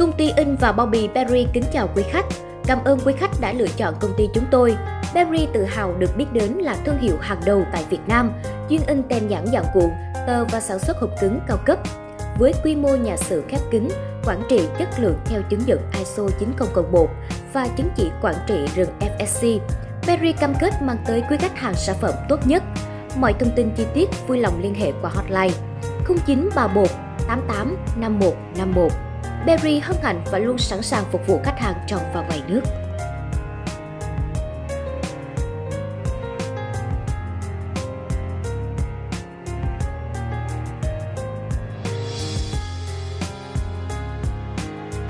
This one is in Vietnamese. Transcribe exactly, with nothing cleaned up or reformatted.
Công ty in và bao bì Berry kính chào quý khách. Cảm ơn quý khách đã lựa chọn công ty chúng tôi. Berry tự hào được biết đến là thương hiệu hàng đầu tại Việt Nam, chuyên in tem nhãn dạng cuộn, tờ và sản xuất hộp cứng cao cấp. Với quy mô nhà xưởng khép kín, quản trị chất lượng theo chứng nhận i ét o chín không không một và chứng chỉ quản trị rừng ép ét xê, Berry cam kết mang tới quý khách hàng sản phẩm tốt nhất. Mọi thông tin chi tiết vui lòng liên hệ qua hotline không chín ba một tám tám năm một năm một. Berry hân hạnh và luôn sẵn sàng phục vụ khách hàng trong và ngoài nước.